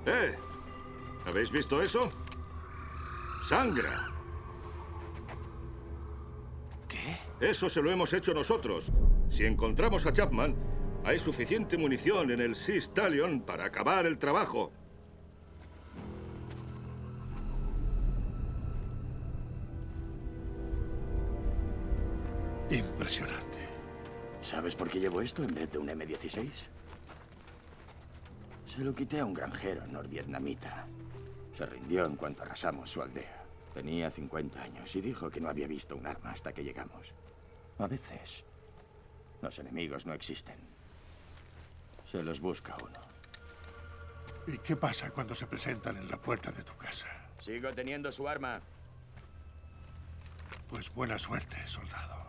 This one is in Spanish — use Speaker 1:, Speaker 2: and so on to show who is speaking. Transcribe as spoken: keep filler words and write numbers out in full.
Speaker 1: ¡Eh! ¿Habéis visto eso? ¡Sangra!
Speaker 2: ¿Qué?
Speaker 1: Eso se lo hemos hecho nosotros. Si encontramos a Chapman, hay suficiente munición en el Sea Stallion para acabar el trabajo.
Speaker 3: Impresionante.
Speaker 2: ¿Sabes por qué llevo esto en vez de un eme dieciséis? Se lo quité a un granjero norvietnamita. Se rindió en cuanto arrasamos su aldea. Tenía cincuenta años y dijo que no había visto un arma hasta que llegamos. A veces, los enemigos no existen. Se los busca uno.
Speaker 3: ¿Y qué pasa cuando se presentan en la puerta de tu casa?
Speaker 2: Sigo teniendo su arma.
Speaker 3: Pues buena suerte, soldado.